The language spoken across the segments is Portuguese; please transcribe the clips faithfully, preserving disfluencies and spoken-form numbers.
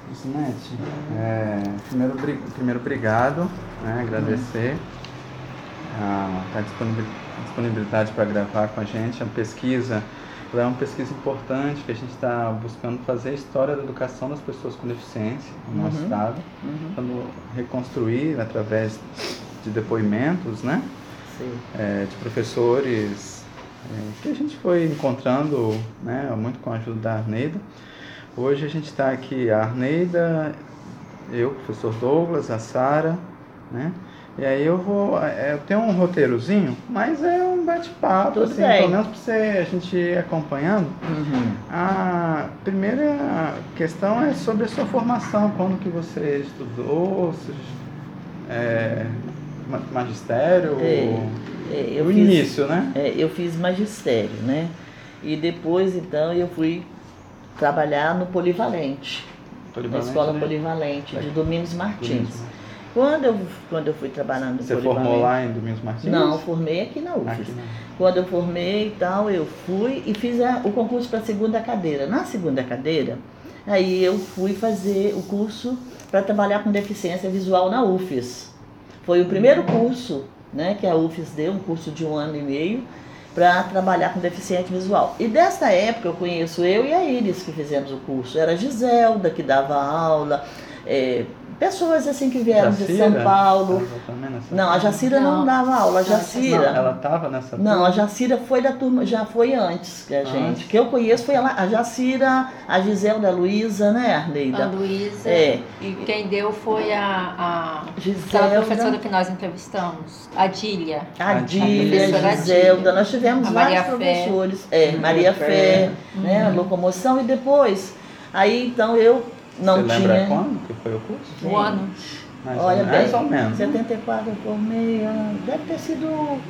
Gisnete, é, primeiro, primeiro obrigado, né, agradecer a, a disponibilidade para gravar com a gente. A pesquisa ela é uma pesquisa importante, que a gente está buscando fazer a história da educação das pessoas com deficiência no nosso Uhum. estado, Uhum. tentando reconstruir através de depoimentos, né, Sim. é, de professores é, que a gente foi encontrando, né, muito com a ajuda da Arneida. Hoje a gente está aqui, a Arneida, eu, o professor Douglas, a Sara, né? E aí eu vou, eu tenho um roteirozinho, mas é um bate-papo, assim, bem. pelo menos para você, a gente ir acompanhando. Uhum. A primeira questão é sobre a sua formação, quando que você estudou, se, é, magistério, É, é, eu o fiz, início, né? É, eu fiz magistério, né? E depois, então, eu fui trabalhar no Polivalente, Polivalente, na escola né? Polivalente, de Domingos Martins. Domingos. Quando eu, quando eu fui trabalhar no Você Polivalente... formou lá em Domingos Martins? Não, formei aqui na U F S. Aqui não. Quando eu formei e tal, eu fui e fiz a, o concurso para a segunda cadeira. Na segunda cadeira, aí eu fui fazer o curso para trabalhar com deficiência visual na U F S. Foi o primeiro curso, né, que a U F S deu, um curso de um ano e meio, para trabalhar com deficiente visual. E dessa época eu conheço eu e a Iris que fizemos o curso. Era a Giselda que dava aula, é, pessoas assim que vieram Jacira? de São Paulo. Nessa... Não, a Jacira não, não dava aula, a Jacira... Não, ela estava nessa turma? Não, a Jacira foi da turma, já foi antes que a gente. Ah. Que eu conheço foi a, a Jacira, a Giselda, a Luísa, né, Arneida? A Luísa. É. E quem deu foi a, a Giselda. aquela professora que nós entrevistamos, a Dília. A A Dília, professora a Giselda. Dília. Nós tivemos A vários Maria Fé. professores. É, Maria Maria Fé. Fé, né, a locomoção. E depois, aí então eu não Você tinha... lembra quando que foi o curso? O ano. Mais Olha ou, bem, mais ou menos. setenta e quatro eu formei, ah, deve ter sido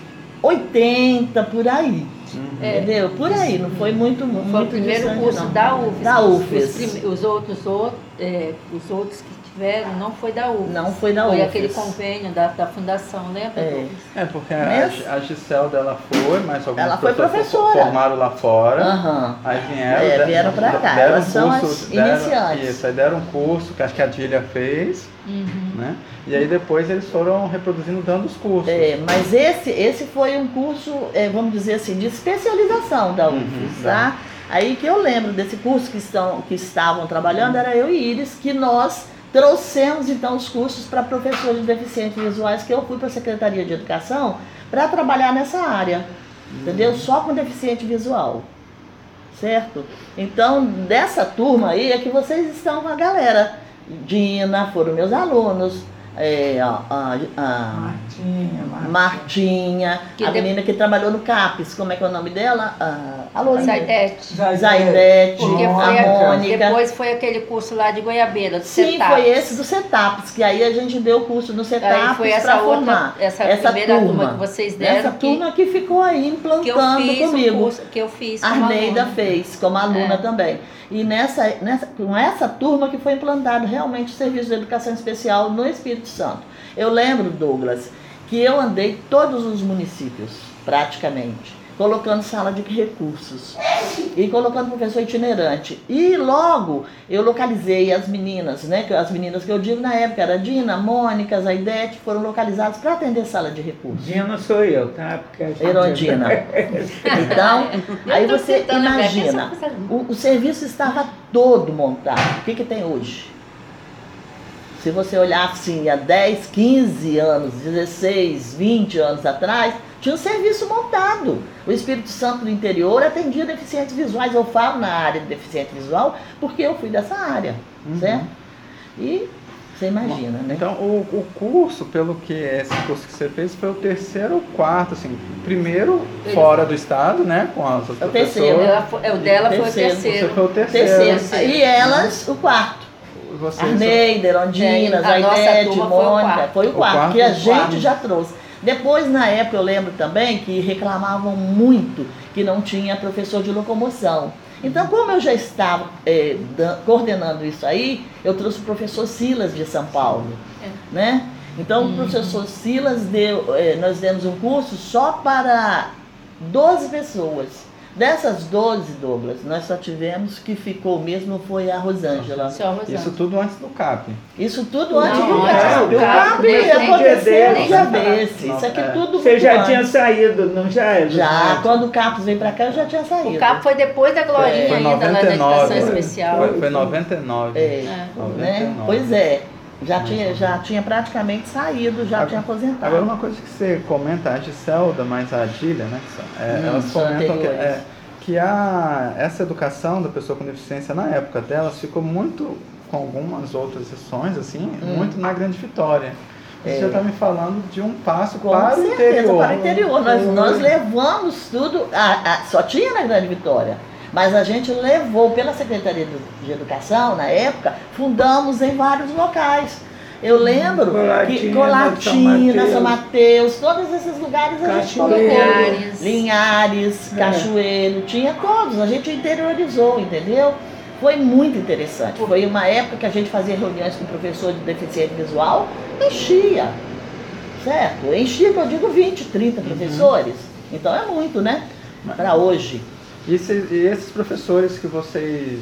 oitenta, por aí. Uhum. É. Entendeu? Por aí, não foi muito Foi muito o primeiro distante, curso não. da U F S. Da Os- U F S. Os, prime- os outros, outros, é, os outros que tiveram não foi da U F S. Não foi da Foi U F S. aquele convênio da, da fundação, lembra? É. Douglas? É, porque a, Nessa- a Giselda ela foi, mas algumas Ela foi pessoas professora. formaram lá fora. Aham. Aí vieram, É, deram- vieram pra cá, deram elas um são curso, as deram- iniciantes. Isso, aí deram um curso que acho que a Dília fez, Uhum. né? E aí depois eles foram reproduzindo, dando os cursos. É, mas esse, esse foi um curso, é, vamos dizer assim, de especialização da U F S, Uhum, tá? Aí que eu lembro desse curso que, estão, que estavam trabalhando, era eu e Iris, que nós trouxemos então os cursos para professores de deficientes visuais, que eu fui para a Secretaria de Educação para trabalhar nessa área, entendeu? Só com deficiente visual, certo? Então, dessa turma aí é que vocês estão com a galera. Dina, foram meus alunos, é, a, a, a Martinha, Martinha. Martinha, Que a de- menina que trabalhou no CAPES, como é que é o nome dela? A, a Lourinha. Zaidete. Zaidete, Porque a foi a- Mônica. depois foi aquele curso lá de Goiabeira, do Sim, CETAPS. foi esse do CETAPS, que aí a gente deu o curso no Aí CETAPS foi essa para outra, formar. essa, essa primeira turma, turma que vocês deram, Essa que, turma que ficou aí que eu implantando fiz comigo. o curso, que eu fiz A como Arneida aluna. fez, como aluna É. também. E nessa, nessa, com essa turma que foi implantado realmente o Serviço de Educação Especial no Espírito Santo. Eu lembro, Douglas, que eu andei todos os municípios, praticamente, colocando sala de recursos e colocando professor itinerante. E logo eu localizei as meninas, né? que- As meninas que eu digo na época, era a Dina, a Mônica, a Zaidete, foram localizadas para atender sala de recursos. Dina sou eu, tá? Porque a gente... Erondina. Então, aí Eu tô você tentando lembrar, imagina, quem são essas- o, o serviço estava todo montado. O que, que tem hoje? Se você olhar assim, há dez, quinze anos, dezesseis, vinte anos atrás, tinha um serviço montado. O Espírito Santo do interior atendia deficientes visuais. Eu falo na área de deficiente visual porque eu fui dessa área, Uhum. certo? E você imagina, né? Então, o, o curso, pelo que esse curso que você fez, foi o terceiro ou quarto, assim, primeiro Ele- fora do estado, né, com as outras É o terceiro. pessoas. Ela foi- é, o dela foi o Terceiro. terceiro. Você foi o terceiro. Terceiro. terceiro. E elas, o quarto. Você, Arneida, Erondina, É, a nossa Zaidete, turma foi o Mônica, quarto. foi o O quarto, quarto, que a o gente quarto. já trouxe. Depois, na época, eu lembro também que reclamavam muito que não tinha professor de locomoção. Então, como eu já estava eh, dan- coordenando isso aí, eu trouxe o professor Silas de São Paulo, É. né? Então, o professor Silas deu, eh, nós demos um curso só para doze pessoas. Dessas doze, Douglas, nós só tivemos que ficou mesmo foi a Rosângela. Só Rosângela. Isso tudo antes do C A P. Isso tudo antes Não, do antes C A P. do O C A P, C A P depois aconteceu de um dia desse. desse. Isso aqui É. tudo Você muito já antes. tinha saído, não já? Já, quando o Capos veio pra cá, eu já tinha saído. O C A P foi depois da Glorinha Foi ainda, lá da noventa e nove. educação especial. Foi, foi noventa e nove. É, É. né? noventa e nove. Pois é. Já tinha, já tinha praticamente saído, já Agora- tinha aposentado. Agora uma coisa que você comenta, a Giselda, mas a Adília, né? que são- é, Hum, elas são comentam que, anteriores. é, que a, essa educação da pessoa com deficiência na época delas ficou muito, com algumas outras exceções, assim, muito na Grande Vitória. Você Hum. É. já está me falando de um passo Com para o certeza, interior. para o interior. Nós, nós levamos tudo, a- a- só tinha na Grande Vitória, mas a gente levou pela Secretaria de Educação, na época, fundamos em vários locais. Eu lembro que Colatina, Colatina, São São Mateus, todos esses lugares a gente colocou. Cachoeiro. Linhares. Linhares, É. Cachoeiro, tinha todos, a gente interiorizou, entendeu? Foi muito interessante. Foi uma época que a gente fazia reuniões com o professor de deficiência visual, enchia, certo? Enchia, que eu digo, vinte, trinta professores. Então é muito, né? Para hoje. E esses, e esses professores que vocês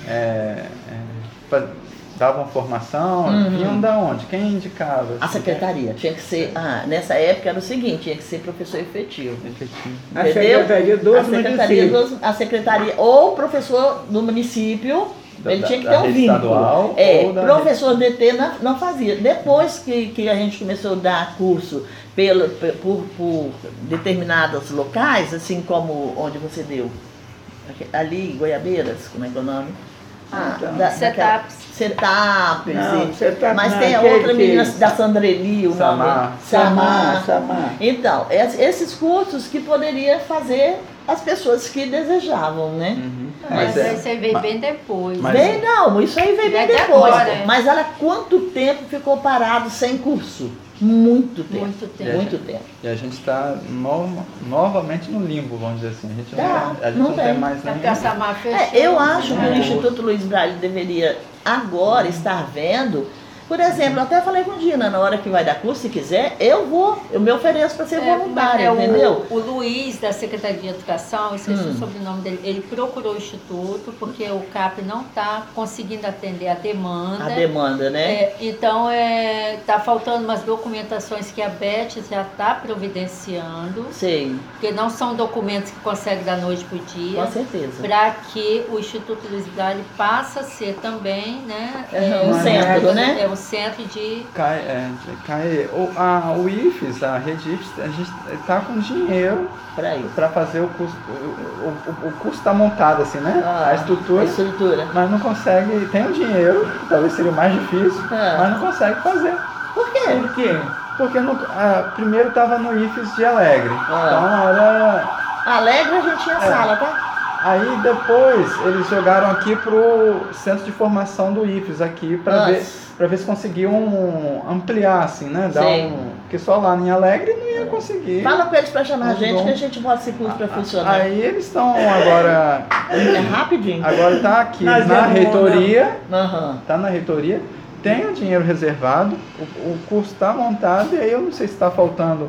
é, é, fa- davam formação, Uhum. vinham da onde? Quem indicava? A secretaria tinha que ser, ah, nessa época era o seguinte, tinha que ser professor efetivo. Efetivo. A Entendeu? Secretaria dos a secretaria, Municípios. dos- a secretaria ou professor do município, Da- ele da- tinha que da ter um rede vínculo. estadual É, ou da professor D T não, não fazia. Depois que, que a gente começou a dar curso pelo, pe- por, por determinados locais, assim como onde você deu, Aqui- ali, Goiabeiras, como é que é o nome? Ah, Então, da- Setaps. daquela- Setaps. Não, e- Setaps Mas não, tem a aquele outra menina que- da Sandreli, o Samar. nome. Samar, Samar. Então, es- esses cursos que poderia fazer as pessoas que desejavam, né? Uhum. Mas Mas é- isso aí veio mas- bem depois. mas- Bem, não, isso aí veio bem Até depois. agora, é. Mas olha quanto tempo ficou parado sem curso. Muito tempo. Muito tempo. Muito tempo. E a gente está no, novamente no limbo, vamos dizer assim. A gente não, Tá, a gente não não tem tem. mais É nem... porque a Samar fechou. É, eu acho que o É. Instituto Luiz Braille deveria agora estar vendo. Por exemplo, eu até falei com a Dina, na hora que vai dar curso, se quiser, eu vou, eu me ofereço para ser É, voluntária, é, o- entendeu? O, Luiz, da Secretaria de Educação, esqueci Hum. o sobrenome dele, ele procurou o Instituto porque o C A P não está conseguindo atender a demanda. A demanda, né? É, então, está faltando umas documentações que a Beth já está providenciando, Sei, porque não são documentos que consegue da noite para o dia, com certeza. para que o Instituto Luiz Braille passe a ser também, né? É, um Uma centro, meta- né? É um centro de... Cai, é, cai, o, a, o I F E S, a rede I F E S, a gente está com dinheiro Para isso. para fazer o curso. O, o, o curso está montado assim, né? Ah, a estrutura, A estrutura. mas não consegue. Tem o dinheiro, que talvez seria o mais difícil, Ah. mas não consegue fazer. Por quê? Por quê? Porque no, ah, primeiro estava no I F E S de Alegre. Ah. Então era. Alegre a gente tinha É. sala, tá? Aí depois eles jogaram aqui pro centro de formação do I F E S aqui para Nossa. ver, para ver se conseguiam ampliar assim, né? Dar Sim. um, porque só lá em Alegre não ia conseguir. Fala com eles para chamar a Muito gente bom. que a gente bota esse curso para funcionar. Aí eles estão agora, É rapidinho. agora tá aqui Nós na vamos- reitoria, Aham. tá na reitoria, tem o dinheiro reservado, o, o curso está montado e aí eu não sei se está faltando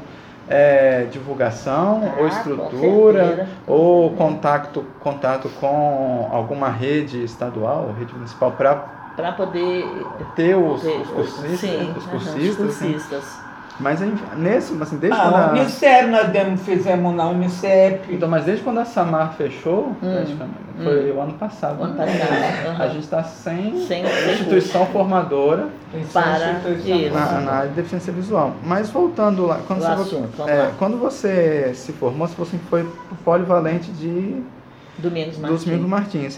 é, divulgação Ah, ou com estrutura certeza. ou contato, contato com alguma rede estadual, rede municipal para Para poder ter os, ter- os cursistas, sim, os aham, cursistas, os assim. cursistas. Mas enfim, nesse, assim, desde Ah, quando a a, Unicep, nós demos, fizemos na Unicep. então, mas desde quando a Samar fechou, Hum, praticamente, foi o ano passado, O ano né? passado, aham. A gente está sem, Sem- sem instituição formadora Para Instituição isso. na, na área de deficiência visual. Mas voltando lá, quando, O você, assunto, vamos é, lá. quando você se formou, você falou assim que foi pro polivalente de Domingos Martins. dos Domingos Martins.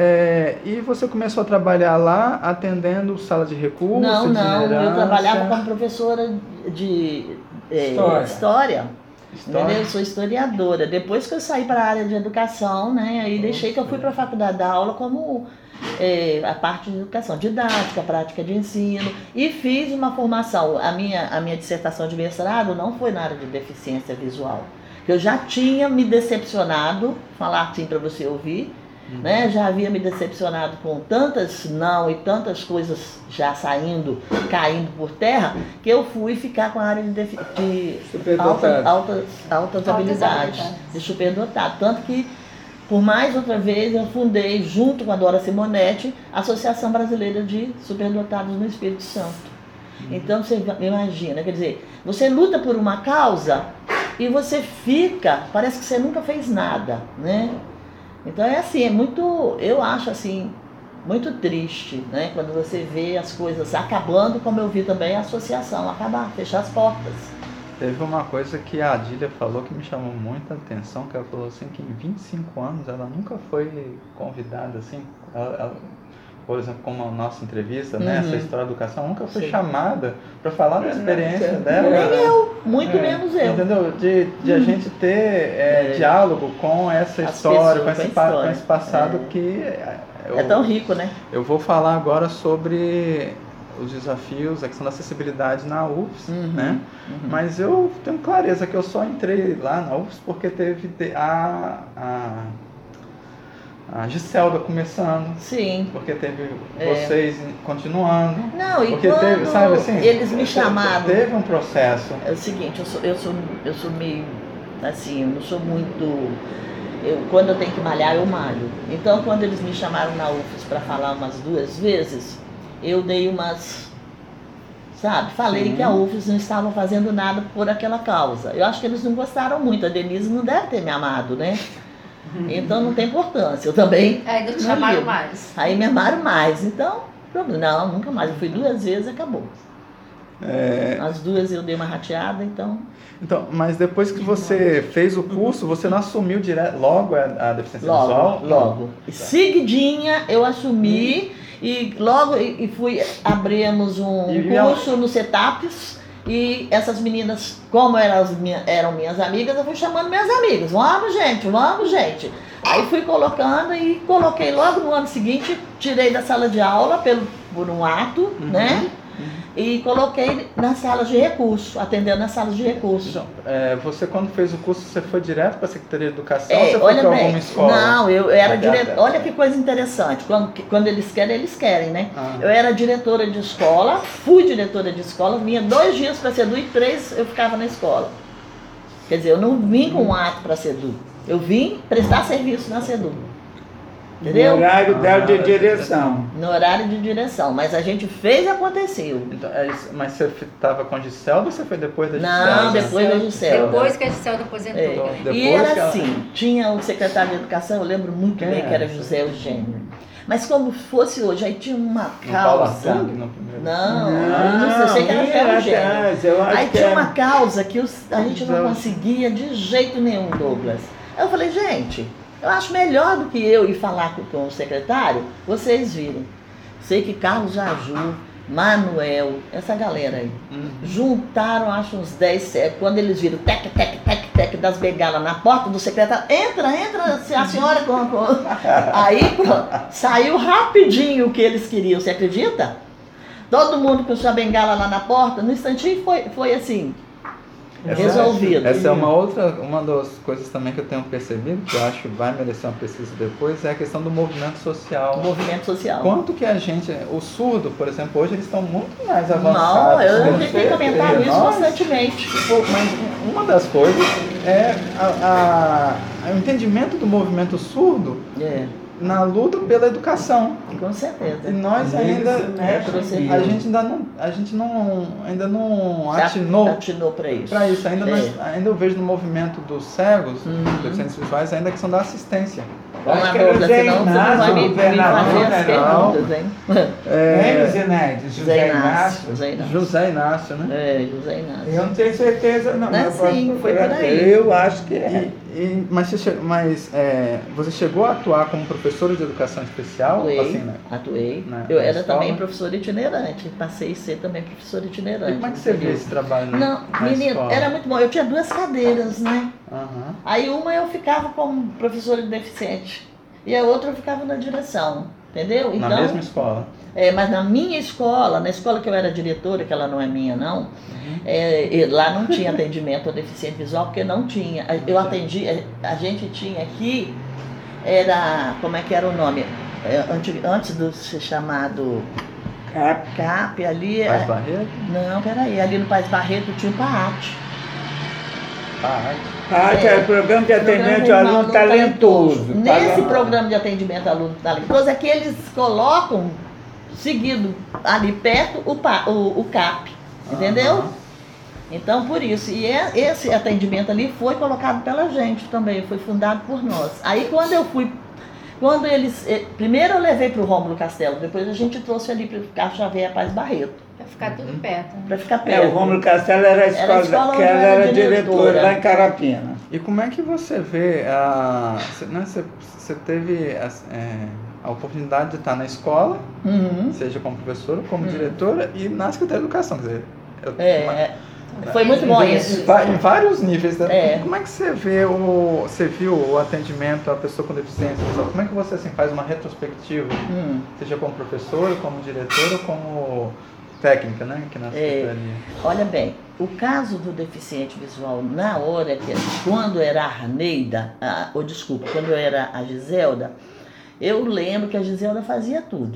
É, e você começou a trabalhar lá atendendo sala de recurso, Não, não, eu itinerância, trabalhava como professora de é, História. história. história. Entendeu? Eu sou historiadora. Depois que eu saí para a área de educação, né, aí deixei que eu fui para a faculdade da aula como é, a parte de educação didática, prática de ensino, e fiz uma formação. A minha, a minha dissertação de mestrado não foi na área de deficiência visual, que eu já tinha me decepcionado, falar assim para você ouvir, Uhum. né? Já havia me decepcionado com tantas não e tantas coisas já saindo, caindo por terra, que eu fui ficar com a área de, defi- de Superdotado. alta, altas, altas habilidades, habilidades. de superdotado. Tanto que por mais outra vez, eu fundei, junto com a Dora Simonetti, a Associação Brasileira de Superdotados no Espírito Santo. Então, você imagina, quer dizer, você luta por uma causa e você fica, parece que você nunca fez nada, né? Então, é assim, é muito, eu acho assim, muito triste, né? Quando você vê as coisas acabando, como eu vi também a associação acabar, fechar as portas. Teve uma coisa que a Adília falou que me chamou muita atenção, que ela falou assim que em vinte e cinco anos ela nunca foi convidada, assim, ela, ela, por exemplo, como a nossa entrevista, Uhum. né, essa história da educação, nunca foi Sim. chamada para falar da experiência Não, dela. Nem eu, muito É, menos eu. Entendeu? De, de a gente ter é, É. diálogo com essa As história, pessoas, com esse, com a pa- com história. esse passado É. que... Eu, É tão rico, né? eu vou falar agora sobre os desafios, a questão da acessibilidade na U F S, Uhum, né? uhum. Mas eu tenho clareza que eu só entrei lá na U F S porque teve te- a, a, a Giselda começando, Sim. porque teve É. vocês continuando. Não, e Porque quando teve, sabe assim? eles me te- chamaram... Teve um processo. É o seguinte, eu sou, eu sou, eu sou meio, assim, eu não sou muito... Eu, quando eu tenho que malhar, eu malho. Então, quando eles me chamaram na U F S para falar umas duas vezes, eu dei umas... Sabe? Falei Sim. que a U F S não estava fazendo nada por aquela causa. Eu acho que eles não gostaram muito. A Denise não deve ter me amado, né? Então, não tem importância. Eu também... Aí não te não chamaram ligo. mais. Aí me amaram mais. Então, problema. Não, nunca mais. Eu fui duas vezes e acabou. É, As duas eu dei uma rateada, então... então, mas depois que você fez o curso, você não assumiu direto, logo a, a deficiência visual? Logo, logo. Seguidinha eu assumi e logo e e fui, abrimos um E- e a- curso no CETAPES e essas meninas, como eram, as minha, eram minhas amigas, eu fui chamando minhas amigas. Vamos, gente, vamos, gente. Aí fui colocando e coloquei logo no ano seguinte, tirei da sala de aula pelo, por um ato, né? E coloquei nas salas de recurso, atendendo nas salas de recurso. Então, é, você quando fez o curso, você foi direto para a Secretaria de Educação É, ou você foi olha para bem, alguma escola? não, eu era Ah, diretora. tá. Olha que coisa interessante. Quando, quando eles querem, eles querem, né? Ah. Eu era diretora de escola, fui diretora de escola, vinha dois dias para Sedu e três eu ficava na escola. Quer dizer, eu não vim com um ato para Sedu. Eu vim prestar serviço na Sedu. No Entendeu? horário dela de Ah, direção. No horário de direção. Mas a gente fez e aconteceu. Então, é isso. Mas você estava com a Giselda ou você foi depois da Giselda? Não, depois da Giselda. Depois que a Giselda aposentou. É. Então, né? depois E que era ela- assim, tinha o secretário de educação, eu lembro muito Quem bem era? que era José Eugênio. Mas como fosse hoje, aí tinha uma No Paulo causa. Artung, no primeiro? Não, não, eu sei que era nem José Eugênio. atrás, eu acho Aí que tinha é- uma causa que os- a gente José não Eugênio. conseguia de jeito nenhum, Douglas. Aí eu falei, gente, eu acho melhor do que eu ir falar com, com o secretário, vocês virem. Sei que Carlos Jaju, Manuel, essa galera aí, Uhum. juntaram, acho, uns dez, é, quando eles viram tec, tec, tec, tec das bengalas na porta do secretário, entra, entra, se a senhora... Com, com... Aí, pronto, saiu rapidinho o que eles queriam, você acredita? Todo mundo com sua bengala lá na porta, no instantinho foi, foi assim, Essa- resolvido. Essa é uma outra, uma das coisas também que eu tenho percebido, que eu acho que vai merecer uma pesquisa depois, é a questão do movimento social. O movimento social. Quanto que a gente, o surdo, por exemplo, hoje eles estão muito mais avançados. Não, eu Você- já tenho comentado isso Nossa, constantemente. pô, mas uma das coisas é a, a- o entendimento do movimento surdo É, na luta pela educação. com E certeza. nós ainda, né, trouxe- a gente ainda não, a gente não, ainda não Já atinou atinou para isso. para isso. Ainda, É. nós- ainda eu vejo no movimento dos cegos, Uhum. dos deficientes visuais, ainda a questão da assistência. Vamos lá, Acho que era Douglas, Zé senão você não Inácio, vai me, me governador, fazer as né, não? perguntas, hein? É, É, Zineide, José José Inácio. Inácio. José Inácio. José Inácio, né? É, José Inácio. Eu não tenho certeza, não. Não é mas posso assim, foi procurar. por aí. Eu acho que é. E, e- mas você, che- mas, é, você chegou a atuar como professora de educação especial? Atuei, Assim, né? atuei. Na- Eu na era escola? também professora itinerante, passei a ser também professora E itinerante. como é que você vê esse trabalho na, Não, na menino, escola? era muito bom. Eu tinha duas cadeiras, né? Aham. Aí uma eu ficava como professora de deficiente e a outra eu ficava na direção, entendeu? Na mesma escola? É, mas na minha escola, na escola que eu era diretora, que ela não é minha não, é, e lá não tinha atendimento ao deficiente visual, porque não tinha. A- Eu atendi, a, a gente tinha aqui, era, como é que era o nome? É, antes, antes de ser chamado Cap. CAP, ali... Faz é- Barreto? não, peraí, ali no Paz Barreto tinha o PAAT. Ah, arte. Ah, que é o programa de atendimento ao aluno talentoso. Nesse Fala- programa de atendimento ao aluno talentoso é que eles colocam, seguido ali perto, o, pa- o, o C A P, entendeu? Aham. Então, por isso, e é- esse atendimento ali foi colocado pela gente também, foi fundado por nós. Aí, quando eu fui, quando eles, eh, primeiro eu levei para o Rômulo Castelo, depois a gente trouxe ali para o Carlos Xavier Paz Barreto, Pra ficar tudo perto. Né? para ficar É, perto. o Rômulo Castelo era a Era a escola, escola que onde eu ela era era diretora diretora. lá em Carapina. E como é que você vê a. Você, né, você, você teve a, é, a oportunidade de estar na escola, Uhum. seja como professora, como Uhum. diretora, e na Secretaria de Educação. Quer dizer, eu- É, uma- é, foi muito bom isso. Em, va- em vários níveis. Né? É. Como é que você vê o. Você viu o atendimento à pessoa com deficiência visual? Como é que você assim, faz uma retrospectiva, Hum. seja como professora, como diretora ou como técnica, né? Aqui na É. Secretaria. Olha bem, o caso do deficiente visual, na hora que, quando era a Arneida, a, ou desculpa, quando era a Giselda, eu lembro que a Giselda fazia tudo,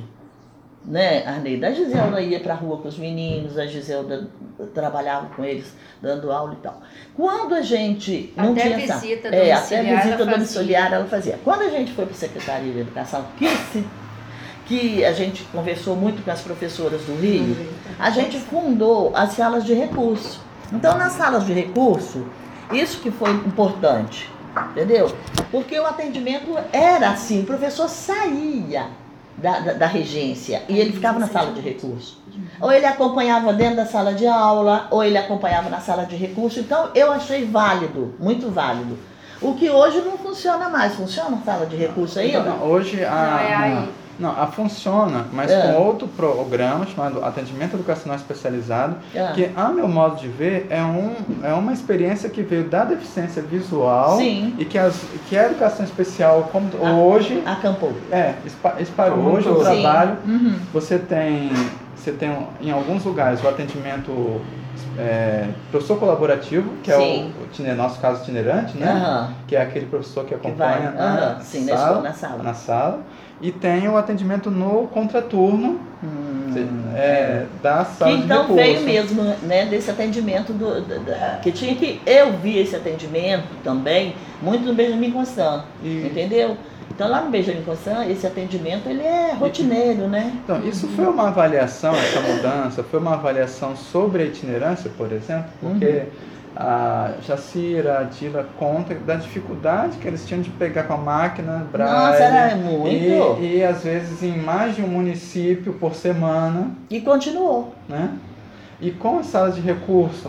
né, Arneida? A Giselda ia para a rua com os meninos, a Giselda trabalhava com eles, dando aula e tal. Quando a gente não Até tinha essa- visita é, até domiciliar visita ela fazia. domiciliar ela fazia. Quando a gente foi para a Secretaria de Educação, que se que a gente conversou muito com as professoras do Rio, a gente fundou as salas de recurso. Então, nas salas de recurso, isso que foi importante, entendeu? Porque o atendimento era assim, o professor saía da, da, da regência e ele ficava na sala de recurso. Ou ele acompanhava dentro da sala de aula, ou ele acompanhava na sala de recurso. Então, eu achei válido, muito válido. O que hoje não funciona mais. Funciona a sala de recurso ainda? Então, não, hoje a. Não, é aí. Não, a funciona, mas É. com outro programa chamado Atendimento Educacional Especializado, Ah. que, a meu modo de ver, é, um, é uma experiência que veio da deficiência visual Sim. e que, as, que a educação especial, como Ah. hoje, Acampou. é, espa- espalhou. Como um Hoje o todo. trabalho, Sim. Uhum. você tem, você tem um- em alguns lugares o atendimento é, professor colaborativo, que é Sim. o, o itine- nosso caso itinerante, né? Aham. Que é aquele professor que Que vai. acompanha na, Aham. Sim, na escola, na sala. na sala. E tem o atendimento no contraturno Hum. é, da Que sala de então recurso. veio mesmo, né, desse atendimento do, da- da- que tinha que eu vi esse atendimento também muito no Benjamin Constant, E- entendeu? Então lá no Benjamin Constant esse atendimento ele é rotineiro, né? Então, isso foi uma avaliação, essa mudança, foi uma avaliação sobre a itinerância, por exemplo, porque Uhum. a Jacira, a Dila conta da dificuldade que eles tinham de pegar com a máquina braille. Nossa, era muito. E, e às vezes em mais de um município por semana, E continuou. né? E com as salas de recurso,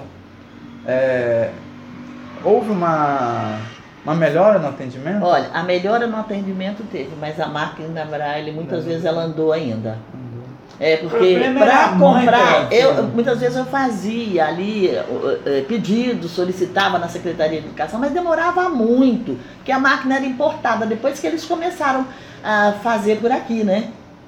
é, houve uma, uma melhora no atendimento? Olha, a melhora no atendimento teve, mas a máquina Braille muitas Não. vezes ela andou ainda. É, O porque problema era para a mãe comprar, dela, eu, sim. muitas vezes eu fazia ali uh, uh, pedido, solicitava na Secretaria de Educação, mas demorava muito, porque a máquina era importada, depois que eles começaram a fazer por aqui, né?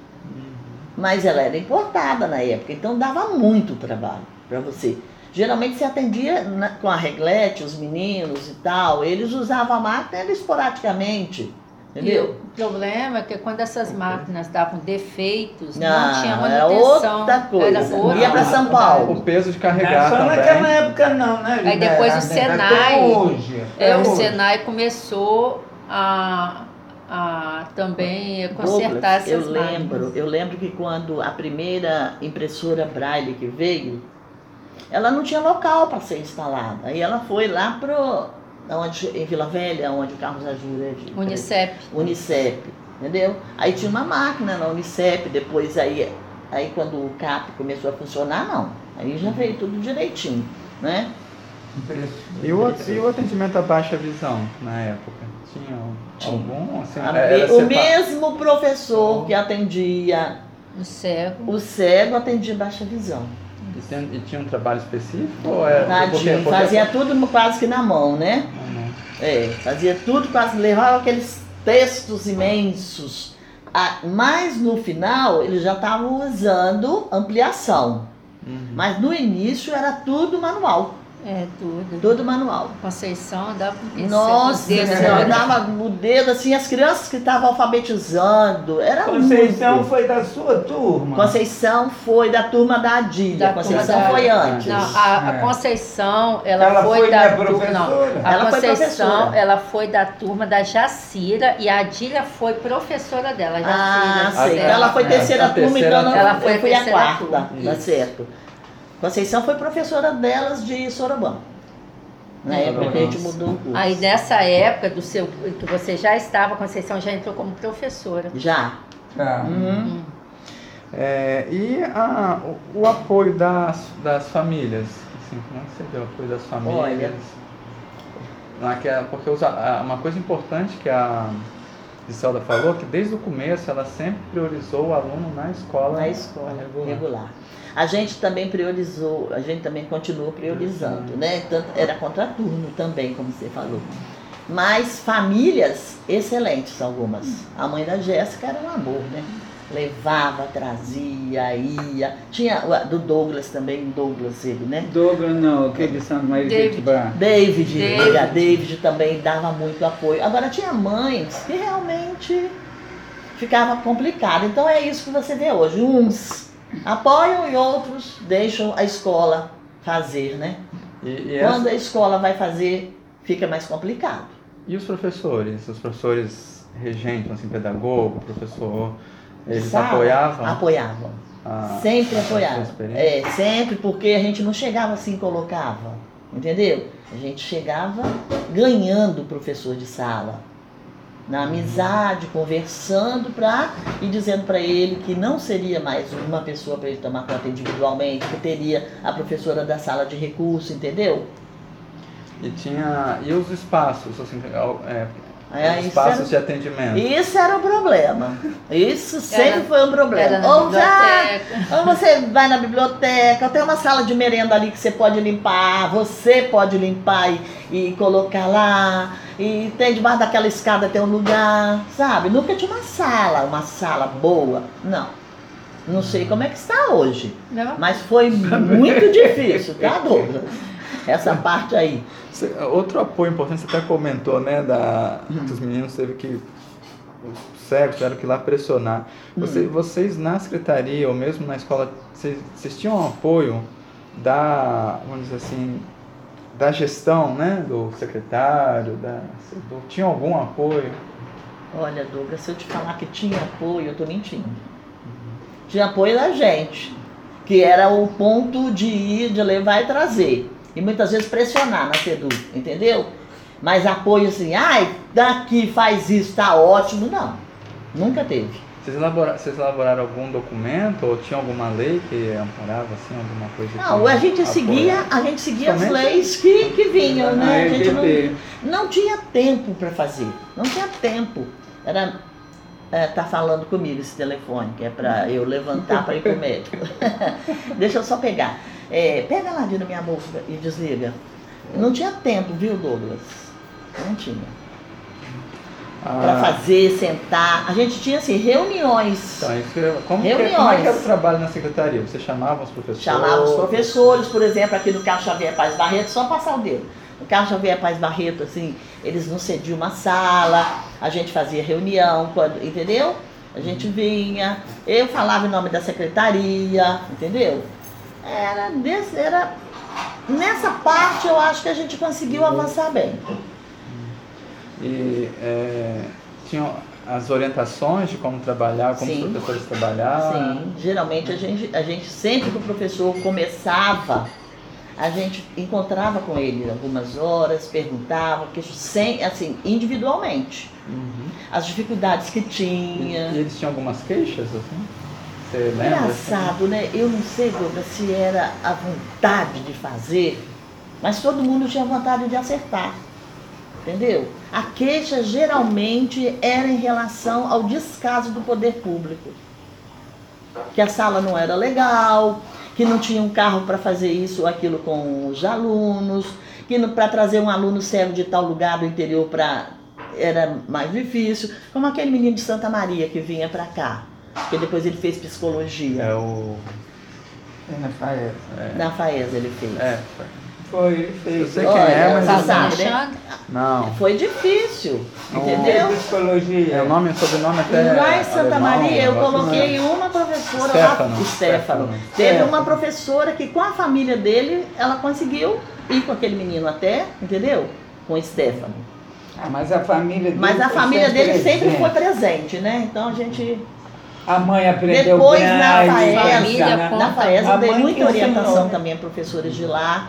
Mas ela era importada na época, então dava muito trabalho para você. Geralmente você atendia na- com a reglete, os meninos e tal, eles usavam a máquina era esporadicamente, E entendeu? o problema é que quando essas máquinas davam defeitos, Não, não tinha era manutenção. outra coisa. Era outra. Ia pra São Paulo. O peso de Não é carregar só também. naquela época não, né? Aí depois o Até Senai, hoje. É, até o hoje. Senai começou a, a também consertar Douglas, essas eu máquinas. lembro, eu lembro que quando a primeira impressora Braille que veio, ela não tinha local para ser instalada. Aí ela foi lá pro, onde, em Vila Velha, onde o Carlos Ajura é de Unicep. Unicep, entendeu? Aí tinha uma máquina na Unicep, depois aí, aí quando o C A P começou a funcionar, não. Aí já veio tudo direitinho, né? E o, e o atendimento à baixa visão na época? Tinha algum? Assim, A era me- o sepa- mesmo professor que atendia O cego. o cego atendia baixa visão. E, tem- e tinha um trabalho específico? Ou era, Tadinho, porque- fazia tudo quase que na mão, né? Ah, não. É, fazia tudo quase, levava aqueles textos imensos. Ah, mas no final eles já estavam usando ampliação. Uhum. Mas no início era tudo manual. É, tudo. Tudo manual. Conceição andava com esse- Nossa, desse, eu olha. dava o dedo assim, as crianças que estavam alfabetizando. Era Conceição muito. foi da sua turma. Conceição foi da turma da Adília. Da turma Conceição da- foi antes. Não, a, a É. Conceição, ela, Ela foi, foi da minha turma. Não, professora? a Ela foi Conceição, professora. ela foi da turma da Jacira e a Adília foi professora dela. A Ah, Jacira, sei. certo. Ela foi É, terceira a turma, terceira então turma. ela Ela foi eu a fui a terceira quarta. turma. Tá Isso. certo. Conceição foi professora delas de Sorobã. Na É, época que a gente nossa. mudou o curso. Aí nessa época do seu que você já estava, a Conceição já entrou como professora. Já. Tá. Uhum. É, e a, o, o apoio das, das famílias? Assim, como é que você vê o apoio das famílias? Naquela, porque os, a- uma coisa importante que a Giselda falou, que desde o começo ela sempre priorizou o aluno na escola, Na escola regular. regular. A gente também priorizou, a gente também continuou priorizando, né? Tanto, era contraturno também, como você falou. Mas famílias excelentes algumas. A mãe da Jéssica era um amor, né? Levava, trazia, ia. Tinha o- a do Douglas também, Douglas ele, né? Douglas não, aquele de Santo Maria de David. Itibá. David, David. a David também dava muito apoio. Agora tinha mães que realmente ficava complicado. Então é isso que você vê hoje. Uns apoiam e outros deixam a escola fazer, né? E, e, essa- Quando a escola vai fazer, fica mais complicado. e os professores? Os professores regentes, assim, pedagogo, professor, eles Sabe? apoiavam? Apoiavam. a- Sempre a sua apoiavam. experiência? É, sempre, porque a gente não chegava assim e colocava. Entendeu? A gente chegava ganhando o professor de sala. Na amizade, conversando pra, e dizendo para ele que não seria mais uma pessoa para ele tomar conta individualmente, que teria a professora da sala de recurso, entendeu? E tinha. E os espaços, assim, é, É, os isso espaços era- de atendimento? Isso era o problema. Isso sempre Era- foi um problema. Era na Ou já, biblioteca. ou você vai na biblioteca, tem uma sala de merenda ali que você pode limpar, você pode limpar e, e colocar lá. E tem debaixo daquela escada tem um lugar, sabe? Nunca tinha uma sala, uma sala boa. Não. Não sei como é que está hoje. Não? Mas foi muito difícil, tá, Douglas? Essa parte aí. Você- Outro apoio importante, você até comentou, né, da, que os meninos teve que, os cegos tiveram que ir lá pressionar. Você- Hum. Vocês na secretaria ou mesmo na escola, vocês, vocês tinham um apoio da, vamos dizer assim, da gestão, né, do secretário, da, do, tinha algum apoio? Olha, Douglas, se eu te falar que tinha apoio, eu tô mentindo. Tinha apoio da gente, que era o ponto de ir, de levar e trazer. E muitas vezes pressionar na SEDU, entendeu? Mas apoio assim, ai, daqui faz isso, tá ótimo, não. Nunca teve. Vocês elaboraram, vocês elaboraram algum documento ou tinha alguma lei que amparava, assim, alguma coisa? Não, que a gente apoiava? seguia, a gente seguia as Somente- leis que, que vinham, né? A gente A E D P. não, não tinha tempo para fazer, não tinha tempo. Era é, tá falando comigo esse telefone, que é para eu levantar para ir pro médico. Deixa eu só pegar. É, pega lá dentro da minha bolsa e desliga. Não tinha tempo, viu, Douglas? Não tinha. Para Ah, fazer, sentar. A gente tinha assim, reuniões. Então, isso que eu- como, que, Reuniões. como é que era o trabalho na secretaria? Você chamava os professores? Chamava os professores, por exemplo, aqui no Carlos Xavier Paz Barreto, só passar o dedo. No Carlos Xavier Paz Barreto, assim, eles não cediam uma sala, a gente fazia reunião, quando, entendeu? A gente vinha, eu falava em nome da secretaria, entendeu? Era, desse, era nessa parte eu acho que a gente conseguiu avançar bem. E é, tinham as orientações de como trabalhar, como Sim. os professores trabalhavam? Sim, geralmente a gente, a gente sempre que o professor começava, a gente encontrava com ele algumas horas, perguntava, que sem, assim, individualmente, Uhum. as dificuldades que E, tinha. e eles tinham algumas queixas, assim? Você lembra? Engraçado, né? Eu não sei, Douglas, se era a vontade de fazer, mas todo mundo tinha vontade de acertar. Entendeu? A queixa geralmente era em relação ao descaso do poder público. Que a sala não era legal, que não tinha um carro para fazer isso ou aquilo com os alunos, que para trazer um aluno cego de tal lugar do interior pra, era mais difícil. Como aquele menino de Santa Maria que vinha para cá, que depois ele fez psicologia. É o... É, Rafael. É, Na FAES ele fez. é, Foi, Eu fez. sei quem Olha, é, mas... você eu- sabe, né? Alexandre? Não. Foi difícil, Não. entendeu? Psicologia. É o nome, sobrenome até Lá em Santa alemão, Maria, eu negócio, coloquei né? uma professora Stefano. lá, Stefano. Stefano. Teve Stefano. uma professora que com a família dele, ela conseguiu ir com aquele menino até, entendeu? Com o Stefano. Ah, mas a família dele Mas a foi família dele sempre presente. foi presente, né? Então a gente... A mãe aprendeu Depois na braille, família, FAESA, conta. na FAESA A eu dei mãe muita que ensinou, orientação né? também a professores de lá.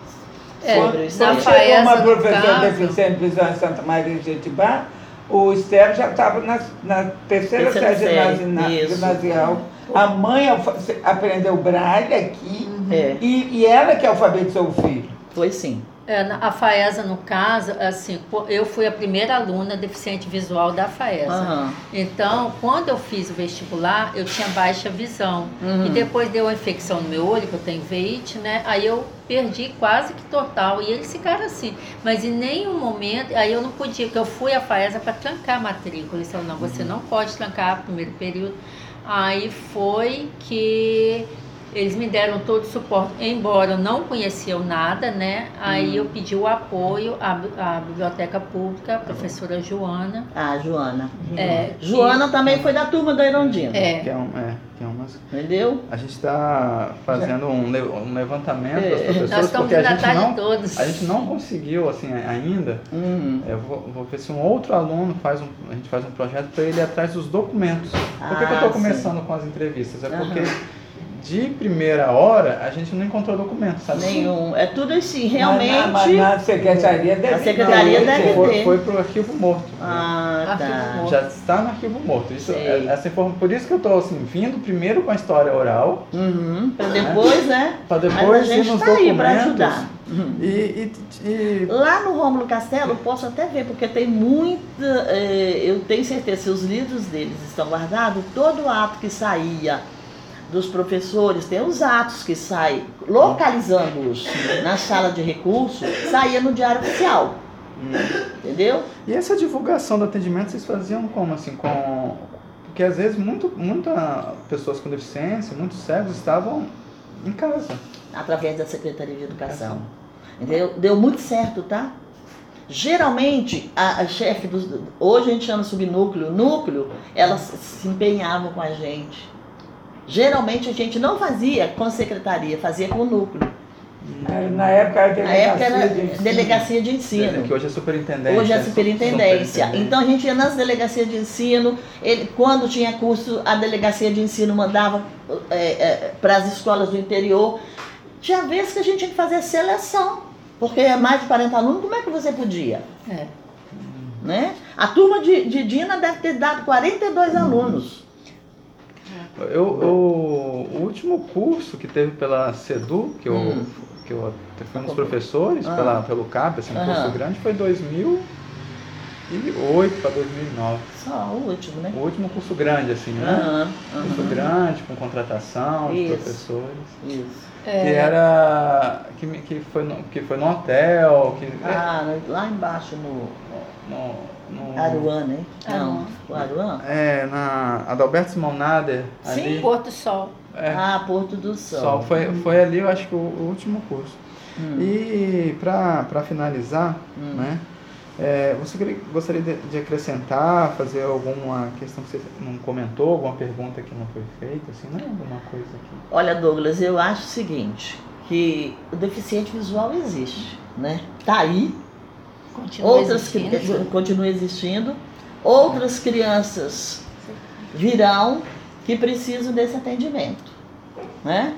É, sobre o na Stefano. Quando Faesa, chegou uma no professora caso- deficiente visão em Santa Maria de Jetibá, o Esther já estava na, na terceira, Terceira série série, ginasi- isso. ginasial. A mãe alfa- aprendeu braille aqui É, e, e ela que alfabetizou o filho. foi sim. É, na- a FAESA, no caso, assim, pô, eu fui a primeira aluna deficiente visual da FAESA. Aham. Então, quando eu fiz o vestibular, eu tinha baixa visão. Uhum. E depois deu uma infecção no meu olho, que eu tenho veite, né? Aí eu perdi quase que total. E eles ficaram assim. Mas em nenhum momento, aí eu não podia, porque eu fui à FAESA para trancar a matrícula. Eles falaram, não, você não pode trancar o primeiro período. Aí foi que eles me deram todo o suporte, embora eu não conhecia nada, né? Aí eu pedi o apoio à, à biblioteca pública, a professora Joana. Ah, Joana. É, Joana também foi da turma da Irondina. É, Que é, um, é, que é umas... Entendeu? A gente está fazendo um, le- um levantamento É. das professoras, nós estamos porque a indo gente, atrás de não, todos. a gente não conseguiu, assim, ainda. Uhum. Eu vou, vou ver se um outro aluno faz um, a gente faz um projeto para ele ir atrás dos documentos. Por que, que eu Ah, estou começando com as entrevistas? É porque de primeira hora a gente não encontrou documento, sabe? Nenhum. É tudo assim, realmente. Mas na, mas na secretaria deve A secretaria não, deve Foi, ter. foi pro arquivo morto. Ah, Arquivo tá. morto. Já está no arquivo morto. Isso, Sei. é- essa informa, por isso que eu estou assim, vindo primeiro com a história oral, Uhum. Pra depois, né? para Mas depois a gente ir nos tá aí documentos. pra ajudar. Uhum. E, e, e Lá no Rômulo Castelo, eu posso até ver, porque tem muita. eh, eu tenho certeza, se os livros deles estão guardados, todo ato que saía dos professores, tem os atos que saem, localizando-os na sala de recurso, saía no Diário Oficial. Entendeu? E essa divulgação do atendimento vocês faziam como assim? Com... Porque às vezes muito, muita pessoas com deficiência, muitos cegos estavam em casa. Através da Secretaria de Educação. Entendeu? Deu muito certo, tá? Geralmente, a, a chefe dos. Hoje a gente chama subnúcleo, núcleo, elas se empenhavam com a gente. Geralmente a gente não fazia com a secretaria, fazia com o núcleo. Na, na época era Na época delegacia era de ensino. delegacia de ensino. Que hoje é superintendência. Hoje é a superintendência. Superintendente. Então a gente ia nas delegacias de ensino, ele, quando tinha curso, a delegacia de ensino mandava é, é, para as escolas do interior. Tinha vezes que a gente tinha que fazer seleção, porque é mais de quarenta alunos, como é que você podia? É. Né? A turma de, de Dina deve ter dado quarenta e dois alunos. Eu, eu- o último curso que teve pela SEDU, que eu, Hum. que eu até fui um dos professores, Ah. pela, pelo C A P, assim, um Aham. curso grande, foi dois mil e oito para dois mil e nove. Só o último, né? O último curso grande, assim, né? Aham, Curso aham. grande, com contratação de Isso. professores. Isso. Que É, era. Que, me- que, foi no, que foi no hotel, que. Ah, lá embaixo no no, no, Aruan, né? Não, Aruan. o Aruan? É, na Adalberto Simonader, ali. Porto Sol. É, Ah, Porto do Sol. Sol, foi, foi ali, eu acho que o, o último curso. Hum. E para finalizar, Hum. né, é, você queria- gostaria de, de acrescentar, fazer alguma questão que você não comentou, alguma pergunta que não foi feita, assim, né? Alguma coisa aqui. Olha, Douglas, eu acho o seguinte, que o deficiente visual existe, né? Tá aí, Continua outras que existindo. continuam existindo, outras crianças virão que precisam desse atendimento, né?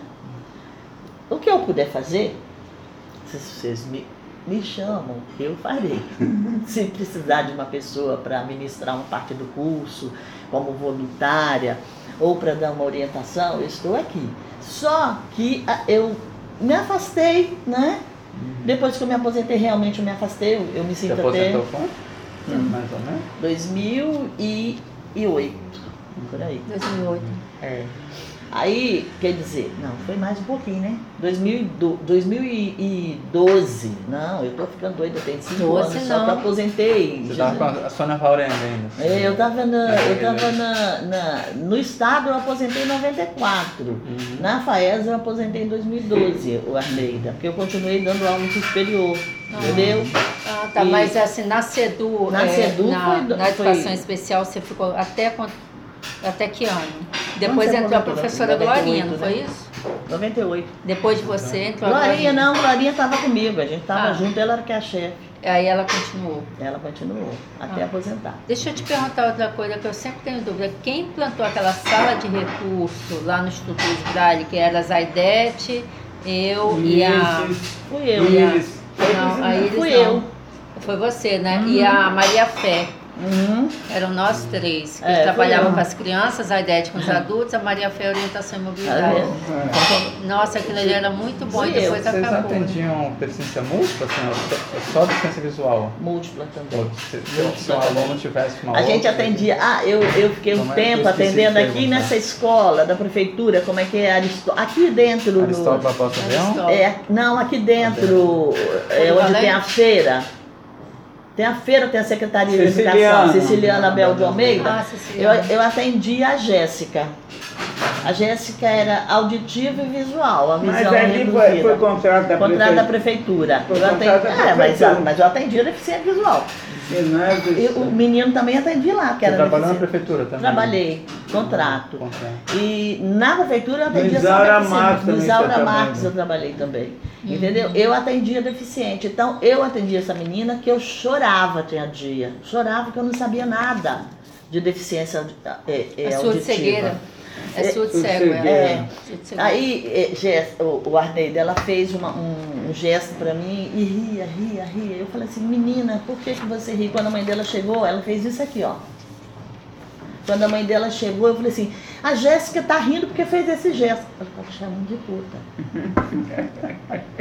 O que eu puder fazer, se vocês me, me chamam, eu farei. Se precisar de uma pessoa para ministrar uma parte do curso, como voluntária, ou para dar uma orientação, eu estou aqui. Só que ah, eu me afastei, né? Depois que eu me aposentei, realmente eu me afastei, eu, eu me Você sinto até aposentou quando? Hum. Mais ou menos? dois mil e oito, por aí. dois mil e oito. É. Aí, quer dizer, não, foi mais um pouquinho, né? dois mil e do- dois mil e doze, não, eu tô ficando doida, eu tenho cinco doze anos, só não. que eu aposentei. Você estava com a Sônia Vaurenda ainda. É, eu estava na, eu É. tava na, na- no estado, eu aposentei em noventa e quatro. Uhum. Na FAES eu aposentei em dois mil e doze, o Arneida, porque eu continuei dando aula no superior, Ah. entendeu? Ah, tá, E- mas assim, na CEDU, Na é, CEDU na, foi do- na educação foi- especial, você ficou até, quant- até que ano? Depois você entrou a aposentou? professora noventa e Glorinha, oito, não foi né? isso? noventa e oito. Depois de você entrou a Glorinha não, Glorinha estava comigo, a gente estava Ah. junto, ela era que é a chefe. Aí ela continuou. Ela continuou até Ah. aposentar. Deixa eu te perguntar outra coisa que eu sempre tenho dúvida. Quem implantou aquela sala de recurso lá no Instituto Luiz Braille, que era a Zaidete, eu e a... Fui eu. E a- Iris. Não, a Iris Fui não. eu. Foi você, né? E a Maria Fé. Uhum. Eram nós três, que É, fui trabalhavam eu. com as crianças, a Idete com os adultos, a Maria Fé orientação imobiliária. É. Nossa, aquilo ali era muito bom e Fui eu. depois Vocês acabou. atendiam deficiência múltipla, assim, ou só deficiência visual? Múltipla também. Ou se, se, se um aluno tivesse uma A gente outra- atendia. Ah, eu, eu fiquei um Como é que eu tempo esqueci de atendendo aqui perguntar? nessa escola da prefeitura, como é que é Aristó... aqui dentro do. Aristóteles Barbosa Leão? Aristóteles. É, não, aqui dentro, é, onde tem a feira. Tem a feira, tem a Secretaria de Educação, Siciliana. Siciliana Abel de Almeida. Ah, Eu, Cecília. eu atendi a Jéssica. A Jéssica era auditiva e visual, a visão Mas ali foi, reduzida. foi contrato da Contrato da prefeitura. prefeitura. Foi Eu atendi, contrato da é, mas, prefeitura. mas eu atendi a deficiente visual. E não é do- E o menino também atendi lá, que Você era trabalhou na deficiente. prefeitura também? Trabalhei, contrato. Contrato. E na prefeitura eu atendia No só Isaura deficiente. Marques No também Isaura você Marques trabalhou. eu trabalhei também. Entendeu? Eu atendia deficiente. Então eu atendia essa menina que eu chorava, tinha dia. Chorava que eu não sabia nada de deficiência é, é, A sua de auditiva. cegueira. É surdo surdo cego, cegueira. é. É. Surdo cego. Aí eh, Jess- o, o Arneida, ela fez uma- um, um gesto pra mim e ria, ria, ria. Eu falei assim, menina, por que, que você ri? Quando a mãe dela chegou, ela fez isso aqui, ó. Quando a mãe dela chegou, eu falei assim, a Jéssica tá rindo porque fez esse gesto. Ela tá te chamando de puta.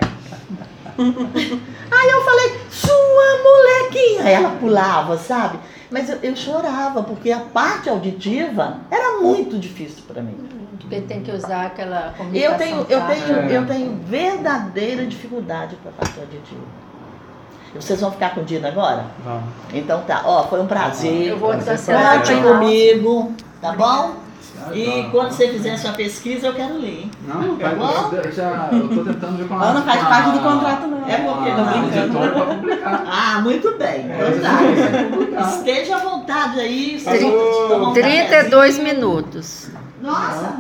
Aí eu falei, sua molequinha. Aí ela pulava, sabe? Mas eu, eu chorava, porque a parte auditiva era muito difícil pra mim. Porque tem que usar aquela comunicação. Eu tenho, eu tá? tenho, É. eu tenho verdadeira dificuldade para a parte auditiva. Vocês vão ficar com o Dino agora? Vamos. Então tá, ó, foi um prazer. Eu vou Prazer cancelar Conte pra pra comigo, tá bom? E Adoro. quando você fizer sua pesquisa, eu quero ler, hein? Não, vai, bom? eu já, eu tô tentando ver com a... Ela não faz com a- parte do contrato, não. É porque com a não brincando. editora pra publicar. Ah, muito bem. Então É, tá. Esteja à vontade aí. Falou. tomar um trinta e dois cafezinho. minutos. Nossa!